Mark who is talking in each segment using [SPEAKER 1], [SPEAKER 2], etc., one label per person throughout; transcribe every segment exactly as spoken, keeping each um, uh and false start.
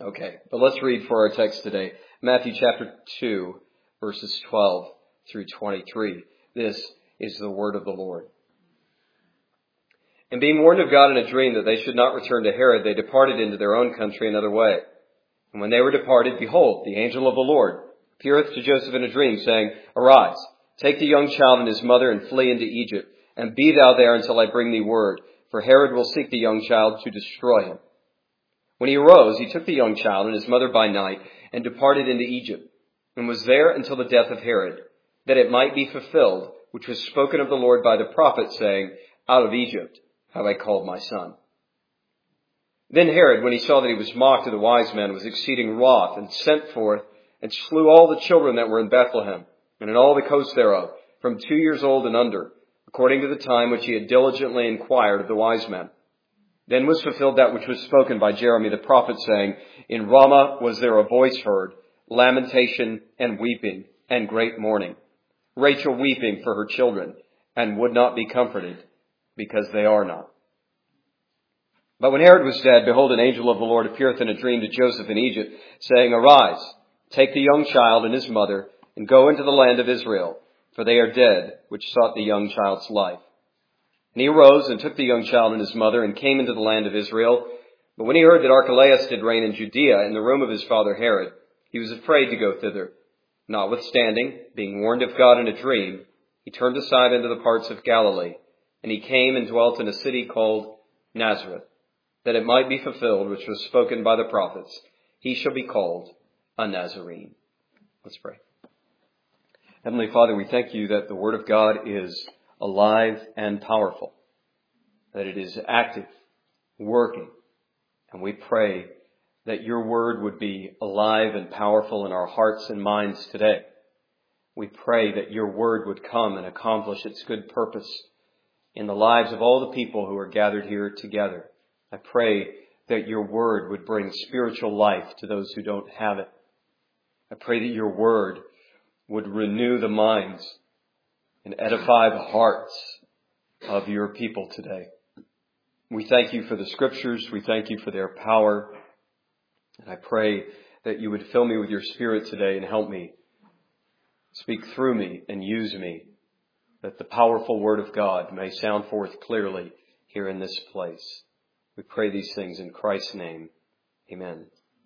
[SPEAKER 1] Okay, but let's read for our text today. Matthew chapter two, verses twelve through twenty-three. This is the word of the Lord. And being warned of God in a dream that they should not return to Herod, they departed into their own country another way. And when they were departed, behold, the angel of the Lord appeareth to Joseph in a dream, saying, Arise, take the young child and his mother, and flee into Egypt, and be thou there until I bring thee word, for Herod will seek the young child to destroy him. When he arose, he took the young child and his mother by night, and departed into Egypt, and was there until the death of Herod, that it might be fulfilled, which was spoken of the Lord by the prophet, saying, Out of Egypt have I called my son. Then Herod, when he saw that he was mocked of the wise men, was exceeding wroth, and sent forth, and slew all the children that were in Bethlehem, and in all the coasts thereof, from two years old and under, according to the time which he had diligently inquired of the wise men. Then was fulfilled that which was spoken by Jeremy the prophet, saying, In Ramah was there a voice heard, lamentation and weeping, and great mourning. Rachel weeping for her children, and would not be comforted, because they are not. But when Herod was dead, behold, an angel of the Lord appeareth in a dream to Joseph in Egypt, saying, Arise, take the young child and his mother, and go into the land of Israel, for they are dead, which sought the young child's life. And he arose and took the young child and his mother, and came into the land of Israel. But when he heard that Archelaus did reign in Judea in the room of his father Herod, he was afraid to go thither. Notwithstanding, being warned of God in a dream, he turned aside into the parts of Galilee, and he came and dwelt in a city called Nazareth, that it might be fulfilled which was spoken by the prophets, He shall be called a Nazarene. Let's pray. Heavenly Father, we thank you that the Word of God is alive and powerful, that it is active, working, and we pray that your Word would be alive and powerful in our hearts and minds today. We pray that your Word would come and accomplish its good purpose in the lives of all the people who are gathered here together. I pray that your Word would bring spiritual life to those who don't have it. I pray that your Word would renew the minds and edify the hearts of your people today. We thank you for the Scriptures. We thank you for their power. And I pray that you would fill me with your Spirit today and help me, speak through me and use me, that the powerful Word of God may sound forth clearly here in this place. We pray these things in Christ's name. Amen.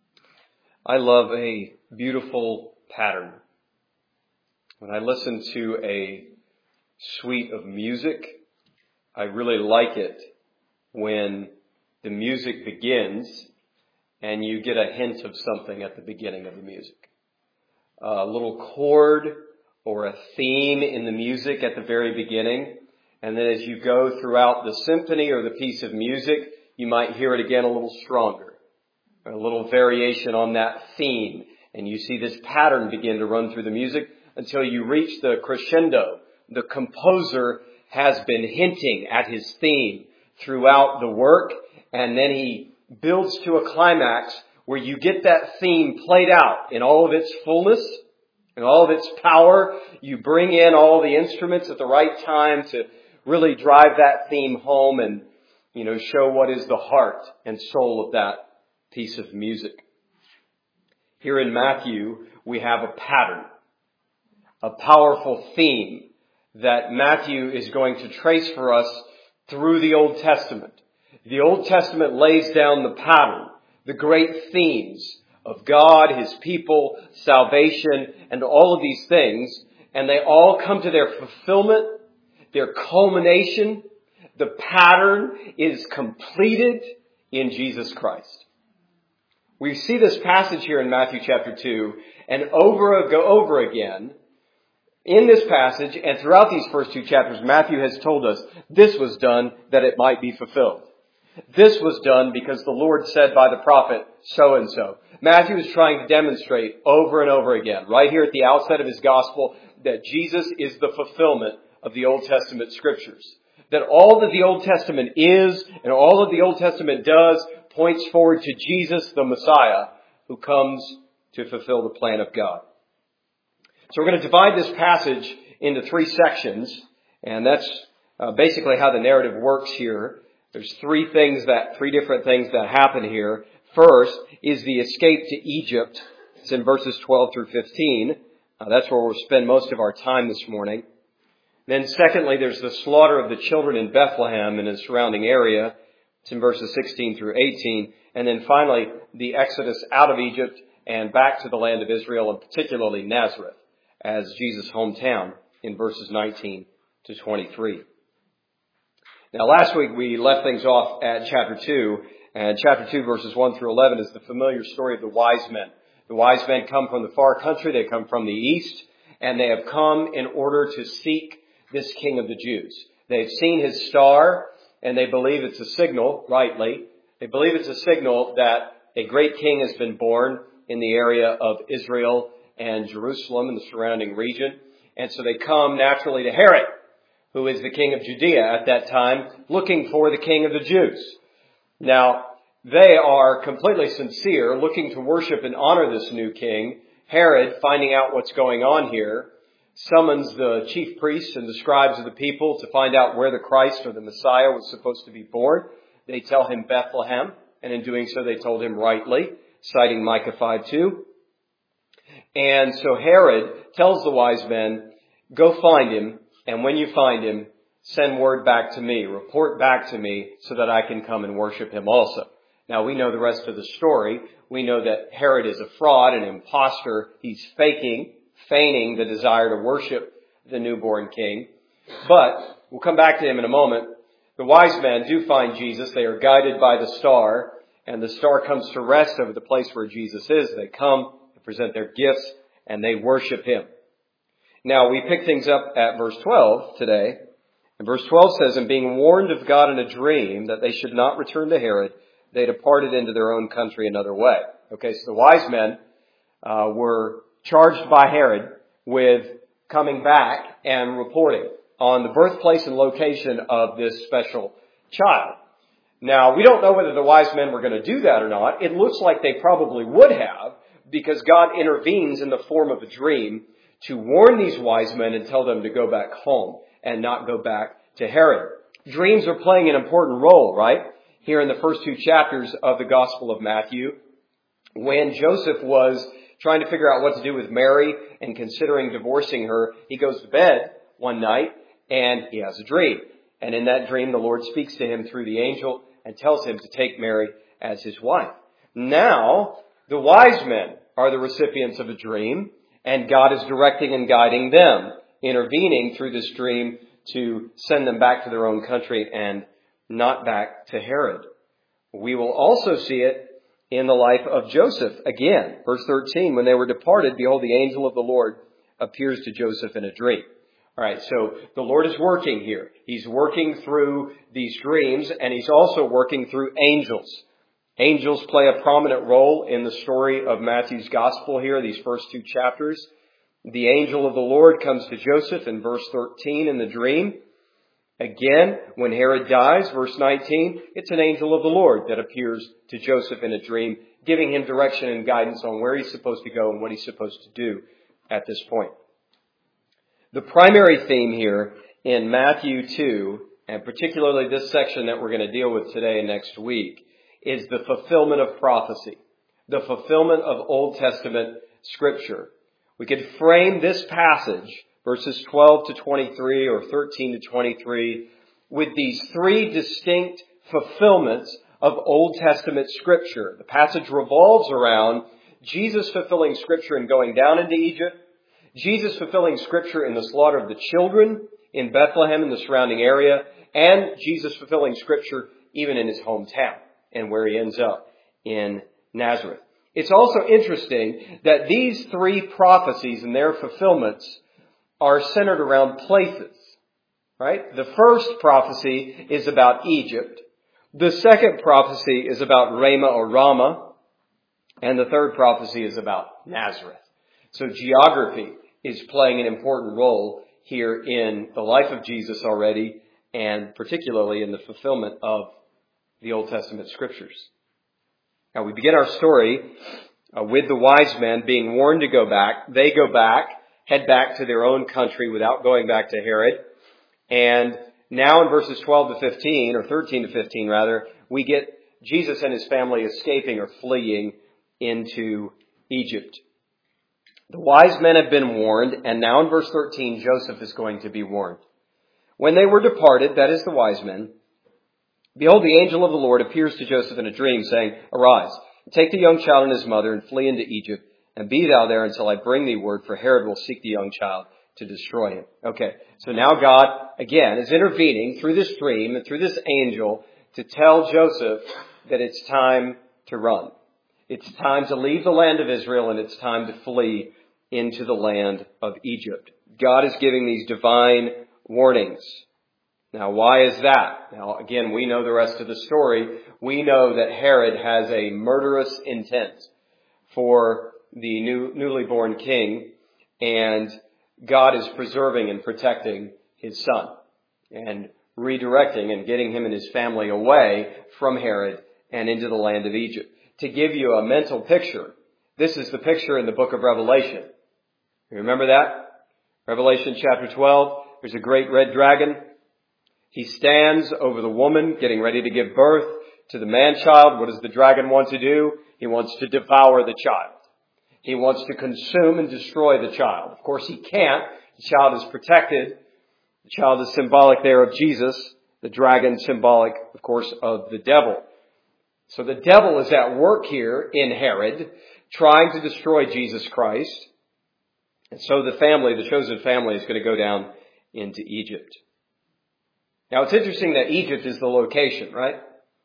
[SPEAKER 1] I love a beautiful pattern. When I listen to a suite of music, I really like it when the music begins and you get a hint of something at the beginning of the music. A little chord or a theme in the music at the very beginning. And then as you go throughout the symphony or the piece of music, you might hear it again a little stronger, a little variation on that theme. And you see this pattern begin to run through the music until you reach the crescendo. The composer has been hinting at his theme throughout the work, and then he builds to a climax where you get that theme played out in all of its fullness and all of its power. You bring in all the instruments at the right time to really drive that theme home and, you know, show what is the heart and soul of that piece of music. Here in Matthew, we have a pattern, a powerful theme that Matthew is going to trace for us through the Old Testament. The Old Testament lays down the pattern, the great themes of God, His people, salvation, and all of these things, and they all come to their fulfillment, their culmination. The pattern is completed in Jesus Christ. We see this passage here in Matthew chapter two, and over and over again, in this passage and throughout these first two chapters, Matthew has told us this was done that it might be fulfilled. This was done because the Lord said by the prophet so and so. Matthew is trying to demonstrate over and over again, right here at the outset of his gospel, that Jesus is the fulfillment of the Old Testament scriptures. That all that the Old Testament is and all that the Old Testament does points forward to Jesus, the Messiah, who comes to fulfill the plan of God. So we're going to divide this passage into three sections, and that's uh, basically how the narrative works here. There's three things that, three different things that happen here. First is the escape to Egypt. It's in verses twelve through fifteen. Uh, that's where we'll spend most of our time this morning. Then secondly, there's the slaughter of the children in Bethlehem and the surrounding area. It's in verses sixteen through eighteen. And then finally, the exodus out of Egypt and back to the land of Israel, and particularly Nazareth as Jesus' hometown in verses nineteen to twenty-three. Now, last week we left things off at chapter two, and chapter two, verses one through eleven is the familiar story of the wise men. The wise men come from the far country, they come from the east, and they have come in order to seek this King of the Jews. They've seen his star, and they believe it's a signal, rightly. They believe it's a signal that a great king has been born in the area of Israel and Jerusalem and the surrounding region. And so they come naturally to Herod, who is the king of Judea at that time, looking for the King of the Jews. Now, they are completely sincere, looking to worship and honor this new king. Herod, finding out what's going on here, summons the chief priests and the scribes of the people to find out where the Christ or the Messiah was supposed to be born. They tell him Bethlehem, and in doing so they told him rightly, citing Micah five two. And so Herod tells the wise men, go find him, and when you find him, send word back to me, report back to me, so that I can come and worship him also. Now, we know the rest of the story. We know that Herod is a fraud, an imposter. He's faking, feigning the desire to worship the newborn king. But we'll come back to him in a moment. The wise men do find Jesus. They are guided by the star, and the star comes to rest over the place where Jesus is. They come, they present their gifts, and they worship him. Now, we pick things up at verse twelve today. And verse twelve says, and being warned of God in a dream that they should not return to Herod, they departed into their own country another way. Okay, so the wise men uh, were charged by Herod with coming back and reporting on the birthplace and location of this special child. Now, we don't know whether the wise men were going to do that or not. It looks like they probably would have, because God intervenes in the form of a dream to warn these wise men and tell them to go back home and not go back to Herod. Dreams are playing an important role, right? Here in the first two chapters of the Gospel of Matthew, when Joseph was trying to figure out what to do with Mary and considering divorcing her, he goes to bed one night and he has a dream. And in that dream, the Lord speaks to him through the angel and tells him to take Mary as his wife. Now, the wise men are the recipients of a dream, and God is directing and guiding them, intervening through this dream to send them back to their own country and not back to Herod. We will also see it in the life of Joseph. Again, verse thirteen, when they were departed, behold, the angel of the Lord appears to Joseph in a dream. All right, so the Lord is working here. He's working through these dreams, and he's also working through angels. Angels play a prominent role in the story of Matthew's gospel here, these first two chapters. The angel of the Lord comes to Joseph in verse thirteen in the dream. Again, when Herod dies, verse nineteen, it's an angel of the Lord that appears to Joseph in a dream, giving him direction and guidance on where he's supposed to go and what he's supposed to do at this point. The primary theme here in Matthew two, and particularly this section that we're going to deal with today and next week, is the fulfillment of prophecy, the fulfillment of Old Testament Scripture. We could frame this passage, verses twelve to twenty-three or thirteen to twenty-three, with these three distinct fulfillments of Old Testament Scripture. The passage revolves around Jesus fulfilling Scripture and going down into Egypt, Jesus fulfilling Scripture in the slaughter of the children in Bethlehem and the surrounding area, and Jesus fulfilling Scripture even in his hometown and where he ends up in Nazareth. It's also interesting that these three prophecies and their fulfillments are centered around places, right? The first prophecy is about Egypt. The second prophecy is about Ramah or Ramah. And the third prophecy is about Nazareth. So geography is playing an important role here in the life of Jesus already, and particularly in the fulfillment of the Old Testament Scriptures. Now, we begin our story uh, with the wise men being warned to go back. They go back, head back to their own country without going back to Herod. And now in verses twelve to fifteen, or thirteen to fifteen rather, we get Jesus and his family escaping or fleeing into Egypt. The wise men have been warned, and now in verse thirteen, Joseph is going to be warned. When they were departed, that is the wise men, behold, the angel of the Lord appears to Joseph in a dream, saying, Arise, take the young child and his mother, and flee into Egypt, and be thou there until I bring thee word, for Herod will seek the young child to destroy him. Okay, so now God, again, is intervening through this dream and through this angel to tell Joseph that it's time to run. It's time to leave the land of Israel, and it's time to flee into the land of Egypt. God is giving these divine warnings. Now, why is that? Now, again, we know the rest of the story. We know that Herod has a murderous intent for the new, newly born king, and God is preserving and protecting his son and redirecting and getting him and his family away from Herod and into the land of Egypt. To give you a mental picture, this is the picture in the book of Revelation. You remember that? Revelation chapter twelve, there's a great red dragon. He stands over the woman getting ready to give birth to the man-child. What does the dragon want to do? He wants to devour the child. He wants to consume and destroy the child. Of course, he can't. The child is protected. The child is symbolic there of Jesus. The dragon symbolic, of course, of the devil. So the devil is at work here in Herod, trying to destroy Jesus Christ. And so the family, the chosen family, is going to go down into Egypt. Now, it's interesting that Egypt is the location, right?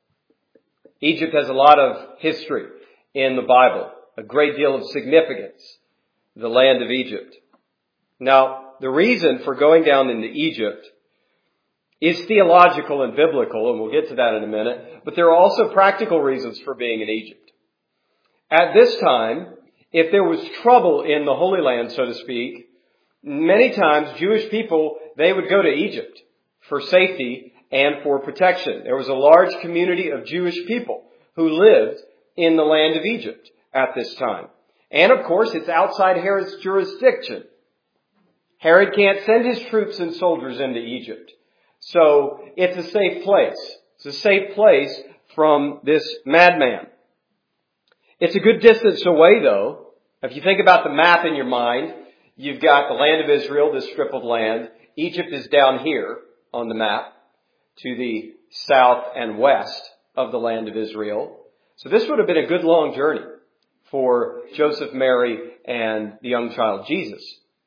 [SPEAKER 1] Egypt has a lot of history in the Bible, a great deal of significance, the land of Egypt. Now, the reason for going down into Egypt is theological and biblical, and we'll get to that in a minute, but there are also practical reasons for being in Egypt. At this time, if there was trouble in the Holy Land, so to speak, many times Jewish people, they would go to Egypt for safety and for protection. There was a large community of Jewish people who lived in the land of Egypt at this time. And of course, it's outside Herod's jurisdiction. Herod can't send his troops and soldiers into Egypt. So it's a safe place. It's a safe place from this madman. It's a good distance away, though. If you think about the map in your mind, you've got the land of Israel, this strip of land. Egypt is down here on the map to the south and west of the land of Israel. So this would have been a good long journey for Joseph, Mary, and the young child Jesus.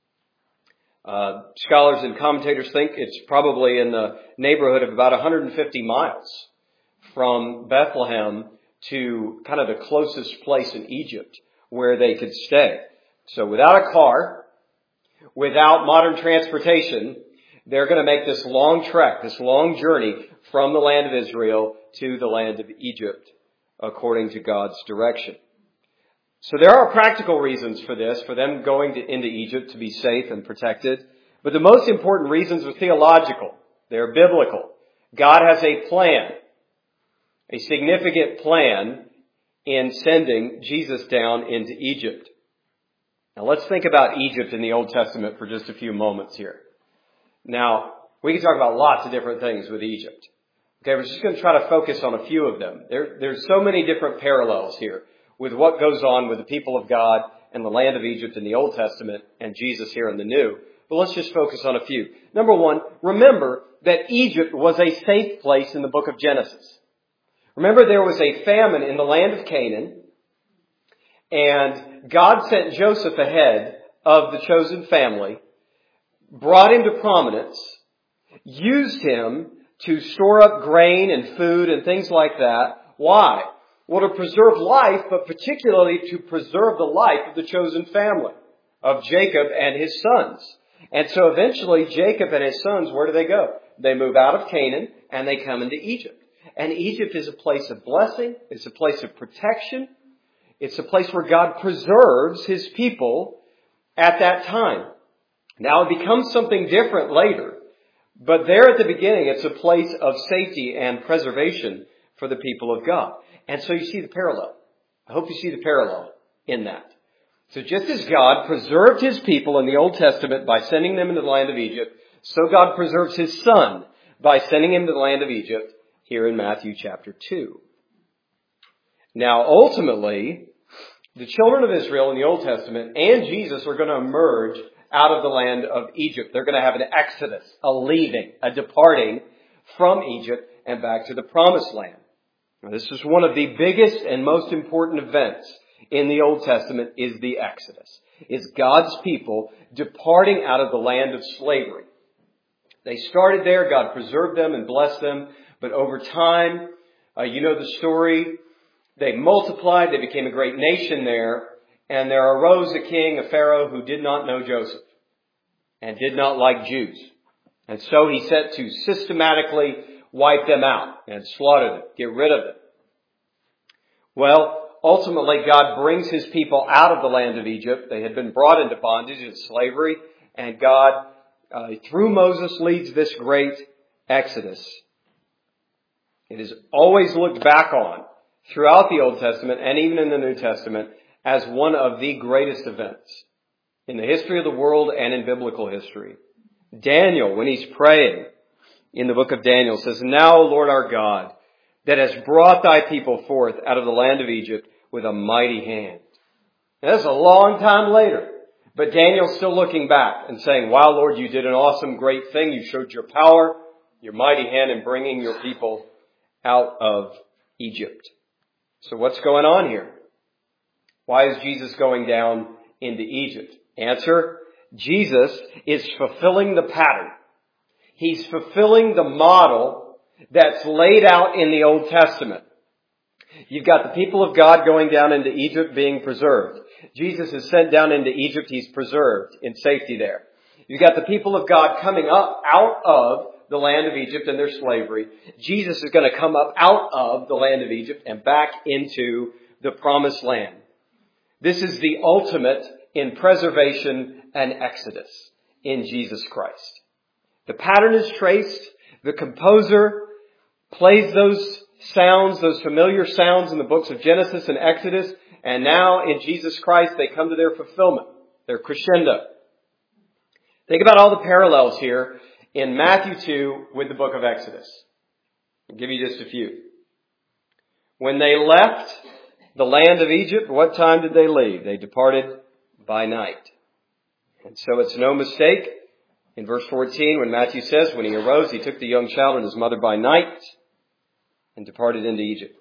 [SPEAKER 1] Uh, scholars and commentators think it's probably in the neighborhood of about one hundred fifty miles from Bethlehem to kind of the closest place in Egypt where they could stay. So without a car, without modern transportation, they're going to make this long trek, this long journey from the land of Israel to the land of Egypt, according to God's direction. So there are practical reasons for this, for them going to, into Egypt to be safe and protected. But the most important reasons are theological. They're biblical. God has a plan, a significant plan in sending Jesus down into Egypt. Now let's think about Egypt in the Old Testament for just a few moments here. Now, we can talk about lots of different things with Egypt. Okay, we're just going to try to focus on a few of them. There, there's so many different parallels here with what goes on with the people of God and the land of Egypt in the Old Testament and Jesus here in the New. But let's just focus on a few. Number one, remember that Egypt was a safe place in the book of Genesis. Remember, there was a famine in the land of Canaan, and God sent Joseph ahead of the chosen family, brought him to prominence, used him to store up grain and food and things like that. Why? Well, to preserve life, but particularly to preserve the life of the chosen family of Jacob and his sons. And so eventually Jacob and his sons, where do they go? They move out of Canaan and they come into Egypt. And Egypt is a place of blessing. It's a place of protection. It's a place where God preserves his people at that time. Now it becomes something different later. But there at the beginning, it's a place of safety and preservation for the people of God. And so you see the parallel. I hope you see the parallel in that. So just as God preserved his people in the Old Testament by sending them into the land of Egypt, so God preserves his son by sending him to the land of Egypt here in Matthew chapter two. Now, ultimately, the children of Israel in the Old Testament and Jesus are going to emerge out of the land of Egypt. They're going to have an exodus, a leaving, a departing from Egypt and back to the promised land. Now, this is one of the biggest and most important events in the Old Testament is the Exodus. Is God's people departing out of the land of slavery. They started there, God preserved them and blessed them, but over time, uh, you know the story, they multiplied, they became a great nation there, and there arose a king, a Pharaoh, who did not know Joseph and did not like Jews. And so he set to systematically wipe them out and slaughter them, get rid of them. Well, ultimately, God brings his people out of the land of Egypt. They had been brought into bondage and slavery, and God, uh, through Moses, leads this great exodus. It is always looked back on throughout the Old Testament and even in the New Testament as one of the greatest events in the history of the world and in biblical history. Daniel, when he's praying in the book of Daniel, says, "Now, Lord our God, that has brought thy people forth out of the land of Egypt with a mighty hand." Now, that's a long time later. But Daniel's still looking back and saying, "Wow, Lord, you did an awesome, great thing. You showed your power, your mighty hand in bringing your people out of Egypt." So what's going on here? Why is Jesus going down into Egypt? Answer, Jesus is fulfilling the pattern. He's fulfilling the model that's laid out in the Old Testament. You've got the people of God going down into Egypt being preserved. Jesus is sent down into Egypt. He's preserved in safety there. You've got the people of God coming up out of the land of Egypt and their slavery. Jesus is going to come up out of the land of Egypt and back into the promised land. This is the ultimate in preservation and exodus in Jesus Christ. The pattern is traced. The composer plays those sounds, those familiar sounds in the books of Genesis and Exodus. And now in Jesus Christ, they come to their fulfillment, their crescendo. Think about all the parallels here in Matthew two with the book of Exodus. I'll give you just a few. When they left the land of Egypt, what time did they leave? They departed by night. And so it's no mistake. In verse fourteen, when Matthew says, when he arose, he took the young child and his mother by night and departed into Egypt.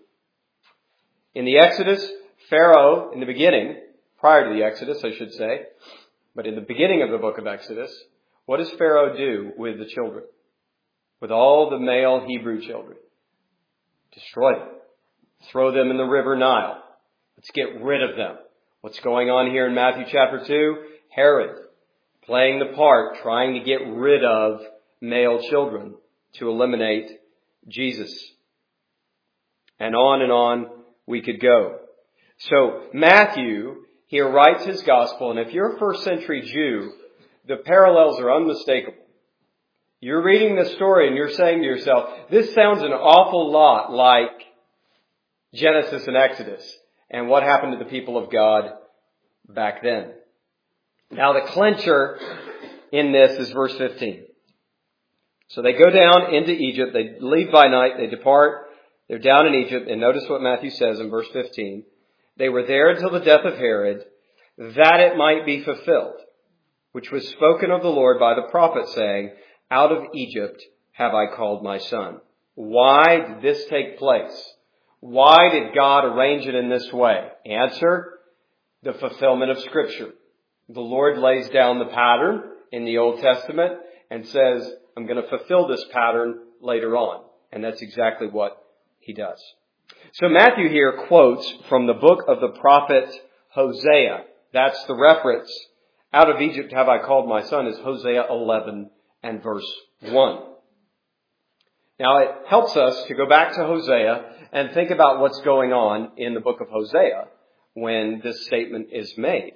[SPEAKER 1] In the Exodus, Pharaoh, in the beginning, prior to the Exodus, I should say, but in the beginning of the book of Exodus, what does Pharaoh do with the children? With all the male Hebrew children? Destroy them. Throw them in the river Nile. Let's get rid of them. What's going on here in Matthew chapter two? Herod playing the part, trying to get rid of male children to eliminate Jesus. And on and on we could go. So Matthew here writes his gospel, and if you're a first century Jew, the parallels are unmistakable. You're reading this story and you're saying to yourself, this sounds an awful lot like Genesis and Exodus and what happened to the people of God back then. Now the clincher in this is verse fifteen. So they go down into Egypt, they leave by night, they depart, they're down in Egypt, and notice what Matthew says in verse fifteen. They were there until the death of Herod, that it might be fulfilled, which was spoken of the Lord by the prophet, saying, out of Egypt have I called my son. Why did this take place? Why did God arrange it in this way? Answer, the fulfillment of Scripture. The Lord lays down the pattern in the Old Testament and says, I'm going to fulfill this pattern later on. And that's exactly what he does. So Matthew here quotes from the book of the prophet Hosea. That's the reference. Out of Egypt have I called my son is Hosea eleven and verse one. Now it helps us to go back to Hosea and think about what's going on in the book of Hosea when this statement is made.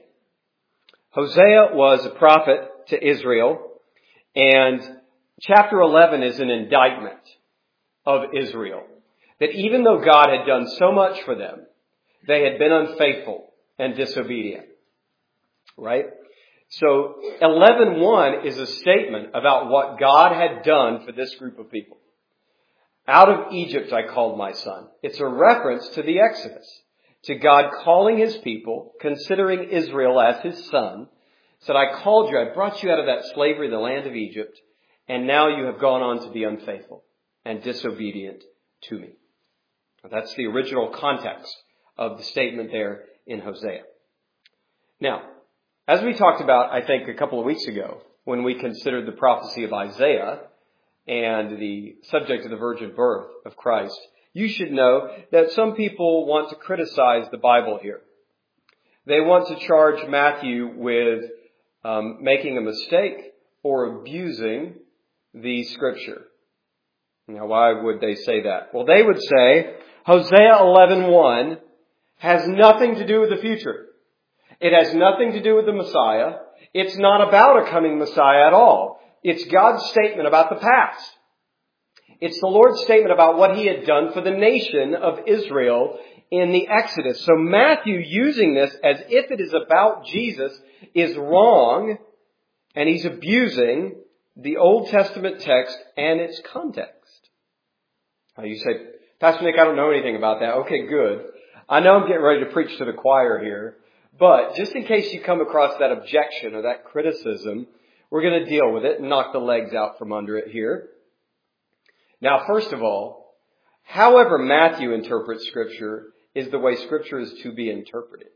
[SPEAKER 1] Hosea was a prophet to Israel, and chapter eleven is an indictment of Israel. That even though God had done so much for them, they had been unfaithful and disobedient. Right? So eleven one is a statement about what God had done for this group of people. Out of Egypt I called my son. It's a reference to the Exodus. to God calling his people, considering Israel as his son, said, I called you, I brought you out of that slavery, the land of Egypt, and now you have gone on to be unfaithful and disobedient to me. That's the original context of the statement there in Hosea. Now, as we talked about, I think, a couple of weeks ago, when we considered the prophecy of Isaiah and the subject of the virgin birth of Christ, you should know that some people want to criticize the Bible here. They want to charge Matthew with um, making a mistake or abusing the Scripture. Now, why would they say that? Well, they would say Hosea eleven one has nothing to do with the future. It has nothing to do with the Messiah. It's not about a coming Messiah at all. It's God's statement about the past. It's the Lord's statement about what he had done for the nation of Israel in the Exodus. So Matthew, using this as if it is about Jesus, is wrong, and he's abusing the Old Testament text and its context. Now you say, Pastor Nick, I don't know anything about that. Okay, good. I know I'm getting ready to preach to the choir here, but just in case you come across that objection or that criticism, we're going to deal with it and knock the legs out from under it here. Now, first of all, however Matthew interprets Scripture is the way Scripture is to be interpreted.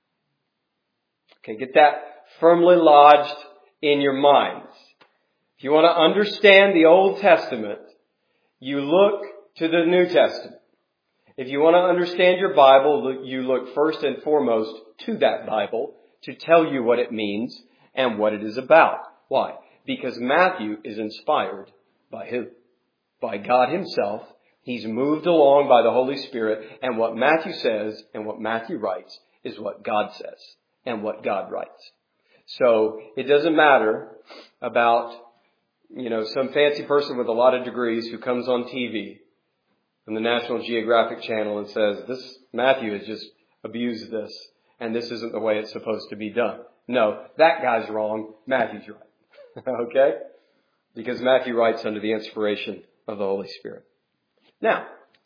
[SPEAKER 1] Okay, get that firmly lodged in your minds. If you want to understand the Old Testament, you look to the New Testament. If you want to understand your Bible, you look first and foremost to that Bible to tell you what it means and what it is about. Why? Because Matthew is inspired by who? By God himself. He's moved along by the Holy Spirit, and what Matthew says and what Matthew writes is what God says and what God writes. So it doesn't matter about, you know, some fancy person with a lot of degrees who comes on T V from the National Geographic Channel and says, this Matthew has just abused this, and this isn't the way it's supposed to be done. No, that guy's wrong. Matthew's right. Okay? Because Matthew writes under the inspiration of the Holy Spirit. Now,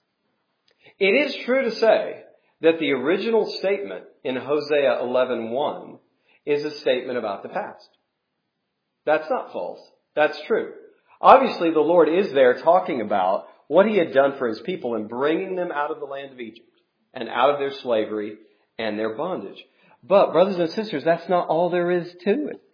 [SPEAKER 1] it is true to say that the original statement in Hosea eleven one is a statement about the past. That's not false. That's true. Obviously, the Lord is there talking about what he had done for his people in bringing them out of the land of Egypt and out of their slavery and their bondage. But, brothers and sisters, that's not all there is to it.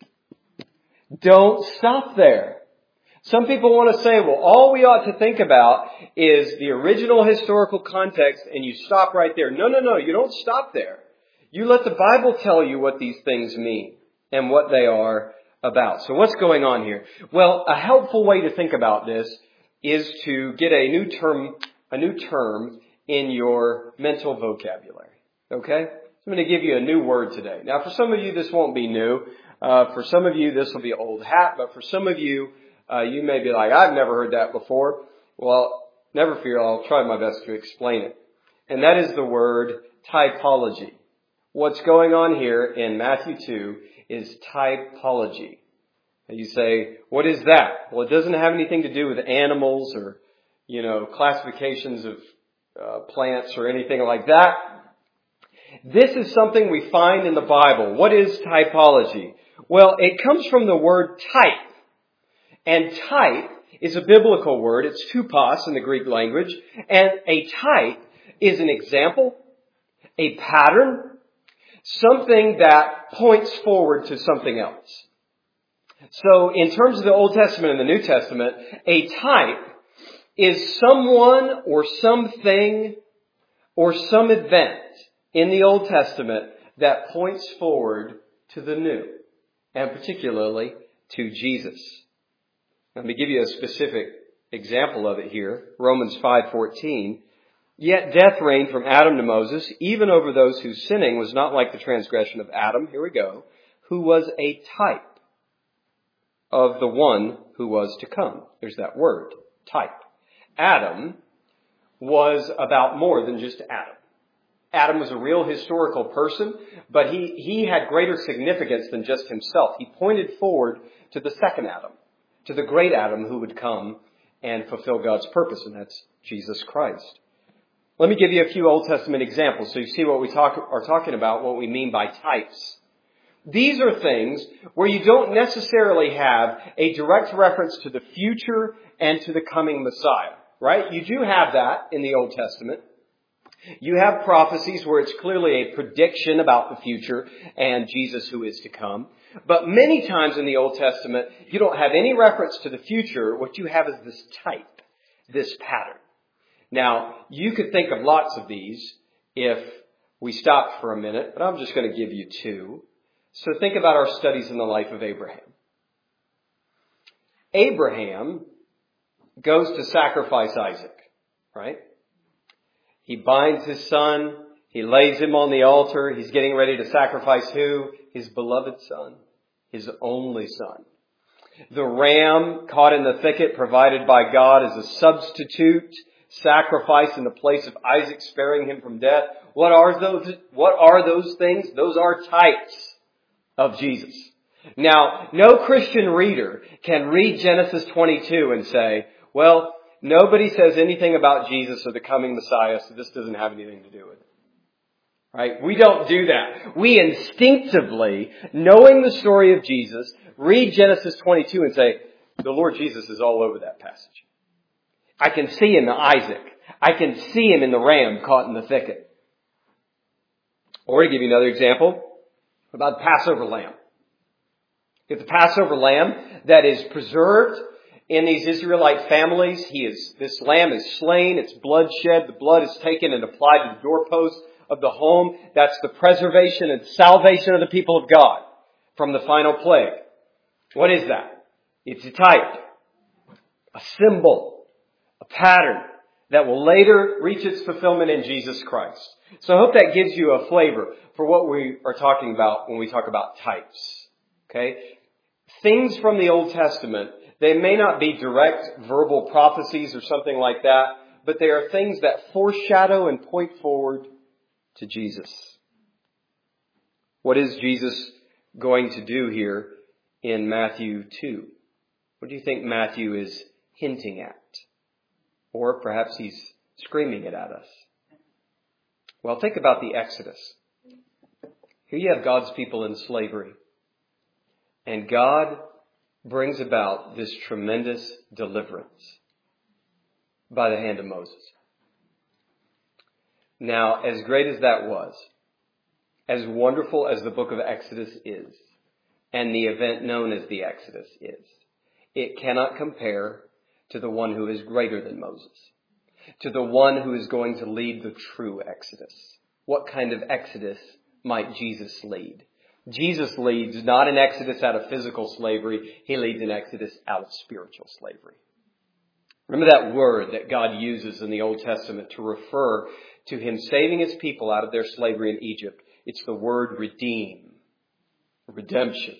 [SPEAKER 1] Don't stop there. Some people want to say, well, all we ought to think about is the original historical context, and you stop right there. No, no, no, you don't stop there. You let the Bible tell you what these things mean and what they are about. So what's going on here? Well, a helpful way to think about this is to get a new term, a new term in your mental vocabulary. Okay? I'm going to give you a new word today. Now, for some of you, this won't be new. Uh, for some of you, this will be old hat. But for some of you, uh, you may be like, I've never heard that before. Well, never fear. I'll try my best to explain it. And that is the word typology. What's going on here in Matthew two is typology. And you say, what is that? Well, it doesn't have anything to do with animals or, you know, classifications of uh, plants or anything like that. This is something we find in the Bible. What is typology? Well, it comes from the word type. And type is a biblical word. It's tupos in the Greek language. And a type is an example, a pattern, something that points forward to something else. So in terms of the Old Testament and the New Testament, a type is someone or something or some event in the Old Testament that points forward to the New, and particularly to Jesus. Let me give you a specific example of it here. Romans five fourteen. Yet death reigned from Adam to Moses, even over those whose sinning was not like the transgression of Adam, here we go, who was a type of the one who was to come. There's that word, type. Adam was about more than just Adam. Adam was a real historical person, but he, he had greater significance than just himself. He pointed forward to the second Adam, to the great Adam who would come and fulfill God's purpose, and that's Jesus Christ. Let me give you a few Old Testament examples so you see what we talk, are talking about, what we mean by types. These are things where you don't necessarily have a direct reference to the future and to the coming Messiah, right? You do have that in the Old Testament. You have prophecies where it's clearly a prediction about the future and Jesus who is to come. But many times in the Old Testament, you don't have any reference to the future. What you have is this type, this pattern. Now, you could think of lots of these if we stopped for a minute, but I'm just going to give you two. So think about our studies in the life of Abraham. Abraham goes to sacrifice Isaac, right? He binds his son. He lays him on the altar. He's getting ready to sacrifice who? His beloved son, his only son. The ram caught in the thicket provided by God as a substitute sacrifice in the place of Isaac, sparing him from death. What are those? What are those things? Those are types of Jesus. Now, no Christian reader can read Genesis twenty-two and say, well, nobody says anything about Jesus or the coming Messiah, so this doesn't have anything to do with it. Right? We don't do that. We instinctively, knowing the story of Jesus, read Genesis twenty-two and say, the Lord Jesus is all over that passage. I can see him in Isaac. I can see him in the ram caught in the thicket. Or to give you another example, about the Passover lamb. If the Passover lamb that is preserved in these Israelite families, he is, this lamb is slain, it's blood shed, the blood is taken and applied to the doorposts of the home. That's the preservation and salvation of the people of God from the final plague. What is that? It's a type, a symbol, a pattern that will later reach its fulfillment in Jesus Christ. So I hope that gives you a flavor for what we are talking about when we talk about types. Okay? Things from the Old Testament, they may not be direct verbal prophecies or something like that, but they are things that foreshadow and point forward to Jesus. What is Jesus going to do here in Matthew two? What do you think Matthew is hinting at? Or perhaps he's screaming it at us. Well, think about the Exodus. Here you have God's people in slavery. And God brings about this tremendous deliverance by the hand of Moses. Now, as great as that was, as wonderful as the book of Exodus is, and the event known as the Exodus is, it cannot compare to the one who is greater than Moses, to the one who is going to lead the true Exodus. What kind of Exodus might Jesus lead? Jesus leads not an Exodus out of physical slavery. He leads an Exodus out of spiritual slavery. Remember that word that God uses in the Old Testament to refer to him saving his people out of their slavery in Egypt. It's the word redeem, redemption.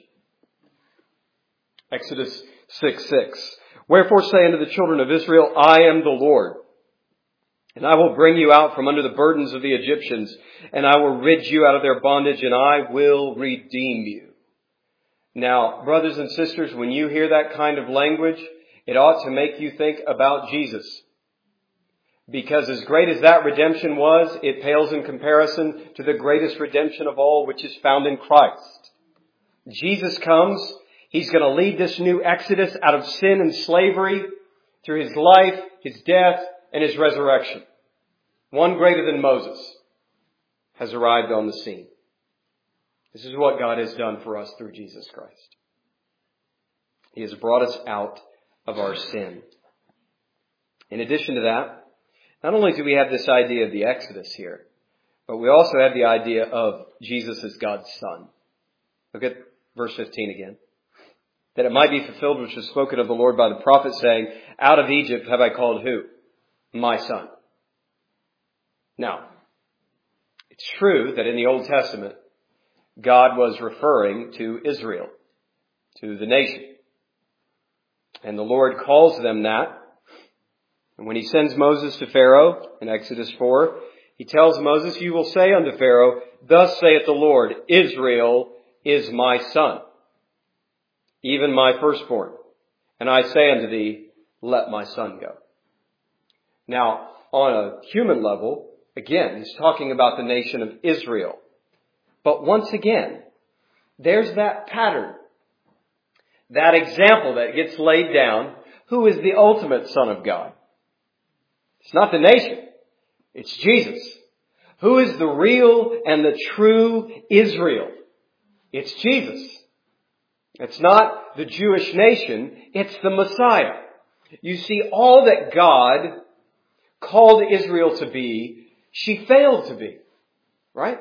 [SPEAKER 1] Exodus six six. Wherefore say unto the children of Israel, I am the Lord. And I will bring you out from under the burdens of the Egyptians, and I will rid you out of their bondage, and I will redeem you. Now, brothers and sisters, when you hear that kind of language, it ought to make you think about Jesus. Because as great as that redemption was, it pales in comparison to the greatest redemption of all, which is found in Christ. Jesus comes. He's going to lead this new Exodus out of sin and slavery through his life, his death, and his resurrection. One greater than Moses has arrived on the scene. This is what God has done for us through Jesus Christ. He has brought us out of our sin. In addition to that, not only do we have this idea of the Exodus here, but we also have the idea of Jesus as God's Son. Look at verse fifteen again. That it might be fulfilled which was spoken of the Lord by the prophet, saying, out of Egypt have I called who? My son. Now, it's true that in the Old Testament, God was referring to Israel, to the nation. And the Lord calls them that. And when he sends Moses to Pharaoh in Exodus four, he tells Moses, you will say unto Pharaoh, thus saith the Lord, Israel is my son, even my firstborn. And I say unto thee, let my son go. Now, on a human level, again, he's talking about the nation of Israel. But once again, there's that pattern, that example that gets laid down. Who is the ultimate Son of God? It's not the nation. It's Jesus. Who is the real and the true Israel? It's Jesus. It's not the Jewish nation. It's the Messiah. You see, all that God called Israel to be, she failed to be. Right?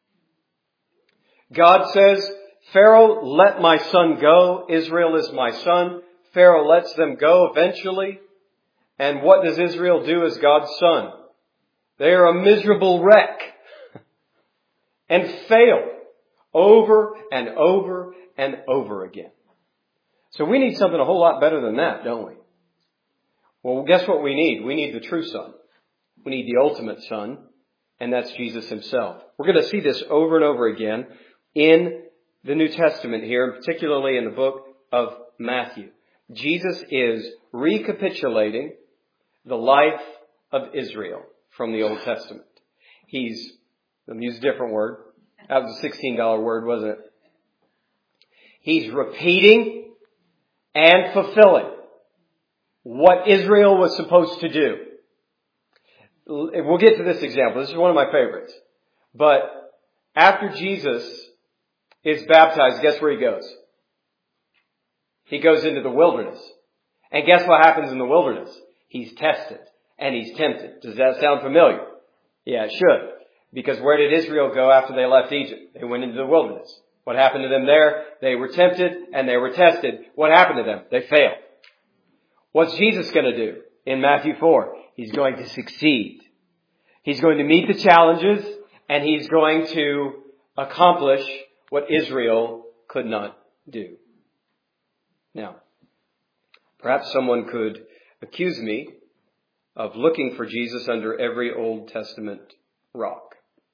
[SPEAKER 1] God says, Pharaoh, let my son go. Israel is my son. Pharaoh lets them go eventually. And what does Israel do as God's son? They are a miserable wreck and fail over and over and over again. So we need something a whole lot better than that, don't we? Well, guess what we need? We need the true Son. We need the ultimate Son, and that's Jesus himself. We're going to see this over and over again in the New Testament here, and particularly in the book of Matthew. Jesus is recapitulating the life of Israel from the Old Testament. He's, let me use a different word. That was a sixteen dollar word, wasn't it? He's repeating and fulfilling what Israel was supposed to do. We'll get to this example. This is one of my favorites. But after Jesus is baptized, guess where he goes? He goes into the wilderness. And guess what happens in the wilderness? He's tested and he's tempted. Does that sound familiar? Yeah, it should. Because where did Israel go after they left Egypt? They went into the wilderness. What happened to them there? They were tempted and they were tested. What happened to them? They failed. What's Jesus going to do in Matthew four? He's going to succeed. He's going to meet the challenges and he's going to accomplish what Israel could not do. Now, perhaps someone could accuse me of looking for Jesus under every Old Testament rock.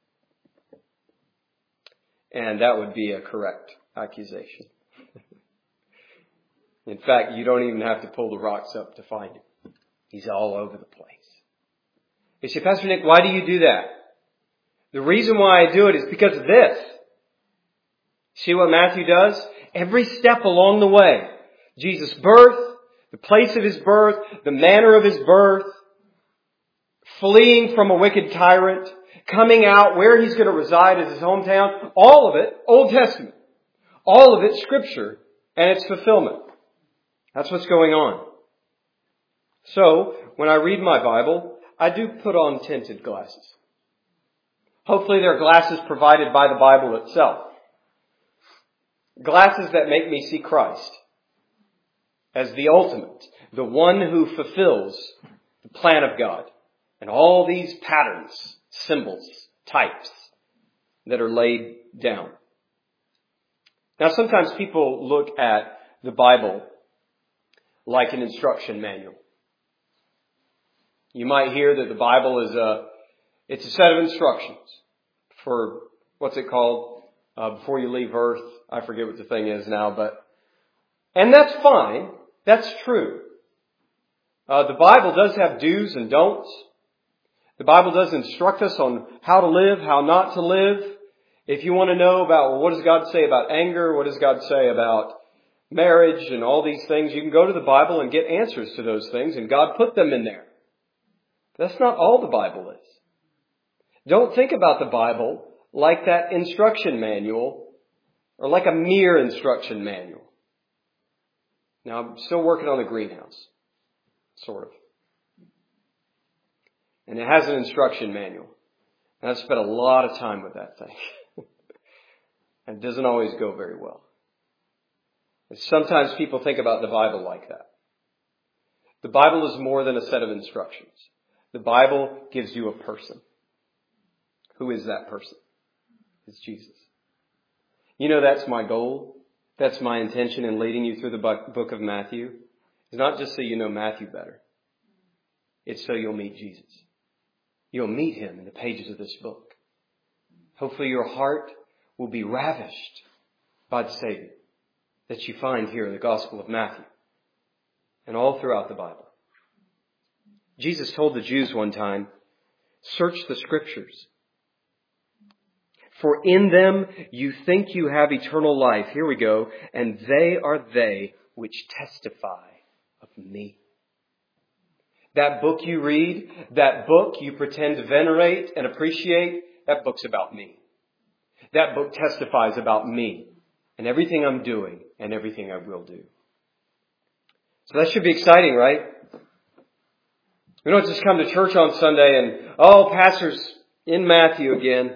[SPEAKER 1] And that would be a correct accusation. In fact, you don't even have to pull the rocks up to find him. He's all over the place. You say, Pastor Nick, why do you do that? The reason why I do it is because of this. See what Matthew does? Every step along the way. Jesus' birth, the place of his birth, the manner of his birth, fleeing from a wicked tyrant, coming out where he's going to reside as his hometown, all of it Old Testament. All of it Scripture and its fulfillment. That's what's going on. So, when I read my Bible, I do put on tinted glasses. Hopefully they're glasses provided by the Bible itself. Glasses that make me see Christ as the ultimate, the one who fulfills the plan of God and all these patterns, symbols, types that are laid down. Now, sometimes people look at the Bible like an instruction manual. You might hear that the Bible is a, it's a set of instructions for, what's it called, uh, before you leave earth. I forget what the thing is now, but, and that's fine. That's true. Uh, the Bible does have do's and don'ts. The Bible does instruct us on how to live, how not to live. If you want to know about, well, what does God say about anger? What does God say about marriage and all these things? You can go to the Bible and get answers to those things, and God put them in there. That's not all the Bible is. Don't think about the Bible like that instruction manual or like a mere instruction manual. Now, I'm still working on the greenhouse, sort of. And it has an instruction manual. And I've spent a lot of time with that thing. And it doesn't always go very well. And sometimes people think about the Bible like that. The Bible is more than a set of instructions. The Bible gives you a person. Who is that person? It's Jesus. You know, that's my goal. That's my intention in leading you through the book of Matthew. It's not just so you know Matthew better. It's so you'll meet Jesus. You'll meet him in the pages of this book. Hopefully your heart will be ravished by the Savior that you find here in the Gospel of Matthew and all throughout the Bible. Jesus told the Jews one time, Search the Scriptures. For in them you think you have eternal life. Here we go. And they are they which testify of me. That book you read, that book you pretend to venerate and appreciate, that book's about me. That book testifies about me and everything I'm doing and everything I will do. So that should be exciting, right? We don't just come to church on Sunday and, oh, pastor's in Matthew again.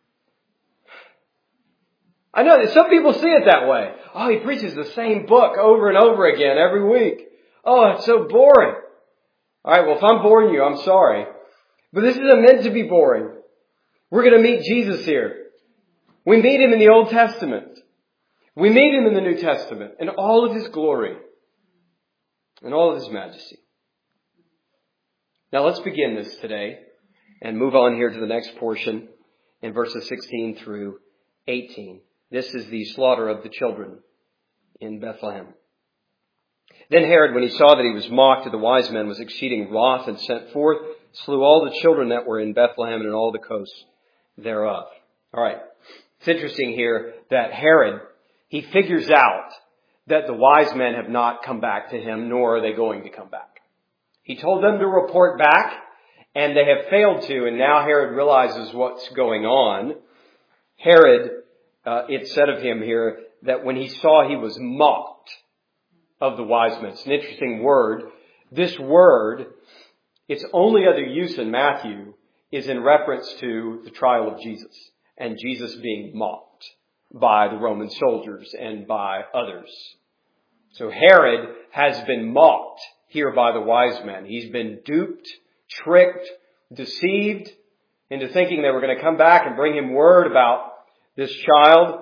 [SPEAKER 1] I know that some people see it that way. Oh, he preaches the same book over and over again every week. Oh, it's so boring. All right, well, if I'm boring you, I'm sorry. But this isn't meant to be boring. We're going to meet Jesus here. We meet him in the Old Testament. We meet him in the New Testament in all of his glory and all of his majesty. Now let's begin this today and move on here to the next portion in verses sixteen through eighteen. This is the slaughter of the children in Bethlehem. Then Herod, when he saw that he was mocked of the wise men, was exceeding wroth and sent forth, slew all the children that were in Bethlehem and in all the coasts thereof. All right. It's interesting here that Herod, he figures out that the wise men have not come back to him, nor are they going to come back. He told them to report back, and they have failed to, and now Herod realizes what's going on. Herod, uh, it said of him here that when he saw he was mocked of the wise men. It's an interesting word. This word, its only other use in Matthew is in reference to the trial of Jesus and Jesus being mocked by the Roman soldiers and by others. So Herod has been mocked here by the wise men. He's been duped, tricked, deceived into thinking they were going to come back and bring him word about this child,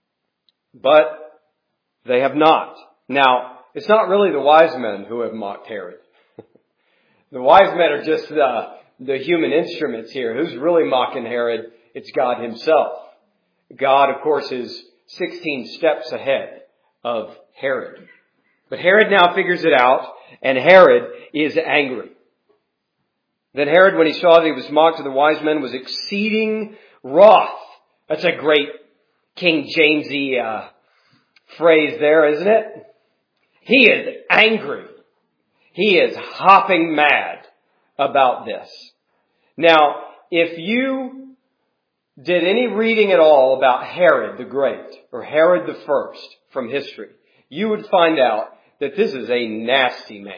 [SPEAKER 1] but they have not. Now, it's not really the wise men who have mocked Herod. The wise men are just the, the human instruments here. Who's really mocking Herod? It's God himself. God, of course, is sixteen steps ahead of Herod. But Herod now figures it out, and Herod is angry. Then Herod, when he saw that he was mocked of the wise men, was exceeding wroth. That's a great King Jamesy uh, phrase there, isn't it? He is angry. He is hopping mad about this. Now, if you did any reading at all about Herod the Great or Herod the First from history, you would find out that this is a nasty man.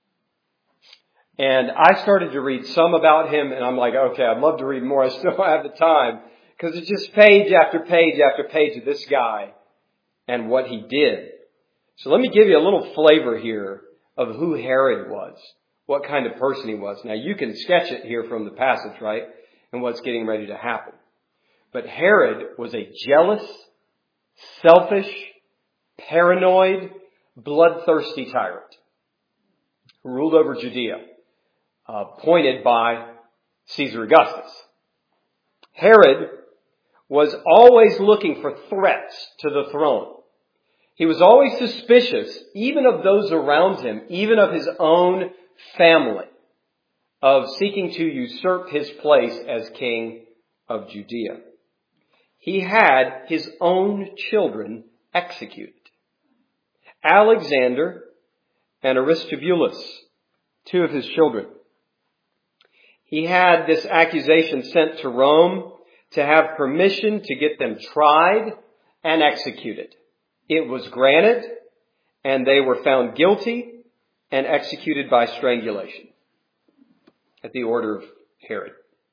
[SPEAKER 1] And I started to read some about him, and I'm like, okay, I'd love to read more. I still don't have the time, because it's just page after page after page of this guy and what he did. So let me give you a little flavor here of who Herod was, what kind of person he was. Now, you can sketch it here from the passage, right, and what's getting ready to happen. But Herod was a jealous, selfish, paranoid, bloodthirsty tyrant who ruled over Judea, uh, appointed by Caesar Augustus. Herod was always looking for threats to the throne. He was always suspicious, even of those around him, even of his own family, of seeking to usurp his place as king of Judea. He had his own children executed. Alexander and Aristobulus, two of his children. He had this accusation sent to Rome to have permission to get them tried and executed. It was granted, and they were found guilty and executed by strangulation at the order of Herod.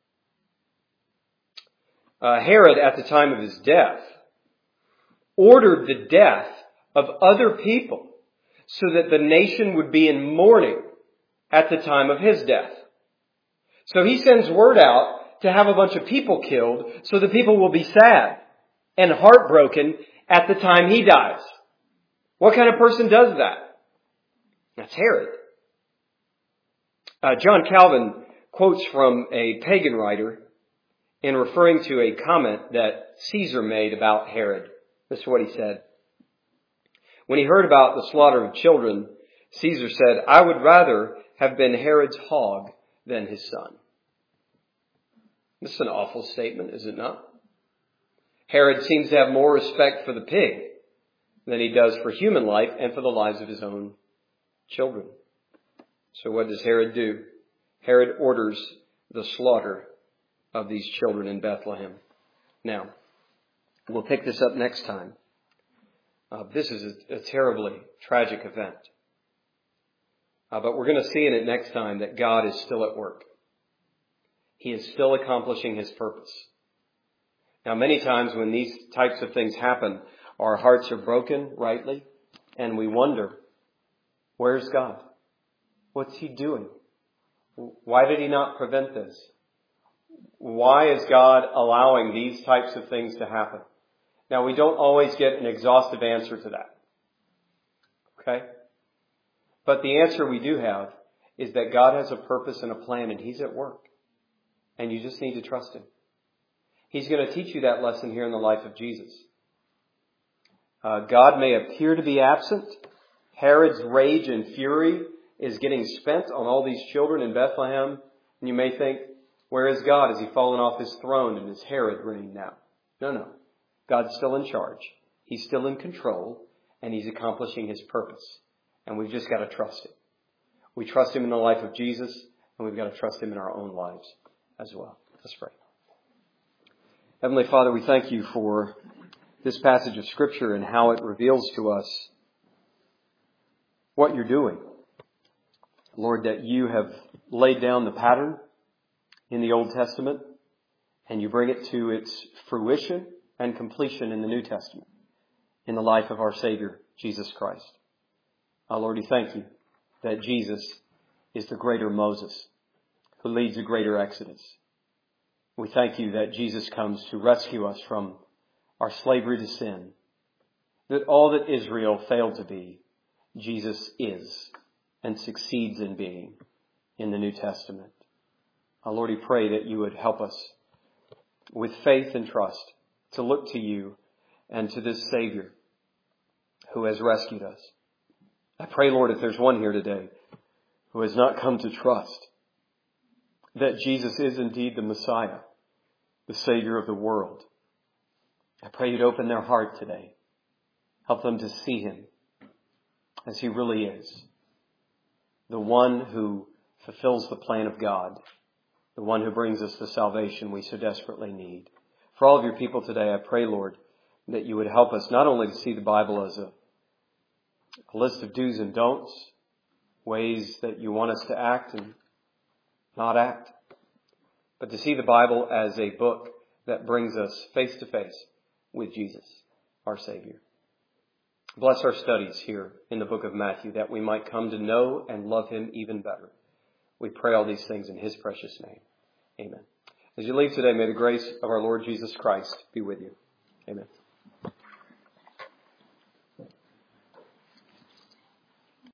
[SPEAKER 1] Uh, Herod, at the time of his death, ordered the death of other people so that the nation would be in mourning at the time of his death. So he sends word out to have a bunch of people killed so the people will be sad and heartbroken at the time he dies. What kind of person does that? That's Herod. Uh, John Calvin quotes from a pagan writer in referring to a comment that Caesar made about Herod. This is what he said. When he heard about the slaughter of children, Caesar said, "I would rather have been Herod's hog than his son." This is an awful statement, is it not? Herod seems to have more respect for the pig than he does for human life and for the lives of his own children. So what does Herod do? Herod orders the slaughter of these children in Bethlehem. Now, we'll pick this up next time. Uh, this is a, a terribly tragic event. Uh, but we're going to see in it next time that God is still at work. He is still accomplishing his purpose. Now, many times when these types of things happen, our hearts are broken, rightly, and we wonder, where's God? What's he doing? Why did he not prevent this? Why is God allowing these types of things to happen? Now, we don't always get an exhaustive answer to that. Okay? But the answer we do have is that God has a purpose and a plan, and he's at work. And you just need to trust him. He's going to teach you that lesson here in the life of Jesus. Uh, God may appear to be absent. Herod's rage and fury is getting spent on all these children in Bethlehem. And you may think, where is God? Has he fallen off his throne and is Herod reigning now? No, no. God's still in charge. He's still in control, and he's accomplishing his purpose. And we've just got to trust him. We trust him in the life of Jesus, and we've got to trust him in our own lives as well. Let's pray. Heavenly Father, we thank you for this passage of Scripture and how it reveals to us what you're doing. Lord, that you have laid down the pattern in the Old Testament, and you bring it to its fruition and completion in the New Testament, in the life of our Savior, Jesus Christ. Our Lord, we thank you that Jesus is the greater Moses who leads a greater Exodus. We thank you that Jesus comes to rescue us from our slavery to sin, that all that Israel failed to be, Jesus is and succeeds in being in the New Testament. Our Lord, we pray that you would help us with faith and trust to look to you and to this Savior who has rescued us. I pray, Lord, if there's one here today who has not come to trust that Jesus is indeed the Messiah, the Savior of the world, I pray you'd open their heart today. Help them to see him as he really is, the one who fulfills the plan of God, the one who brings us the salvation we so desperately need. For all of your people today, I pray, Lord, that you would help us not only to see the Bible as a, a list of do's and don'ts, ways that you want us to act and not act, but to see the Bible as a book that brings us face to face with Jesus, our Savior. Bless our studies here in the book of Matthew, that we might come to know and love him even better. We pray all these things in his precious name. Amen. As you leave today, may the grace of our Lord Jesus Christ be with you. Amen.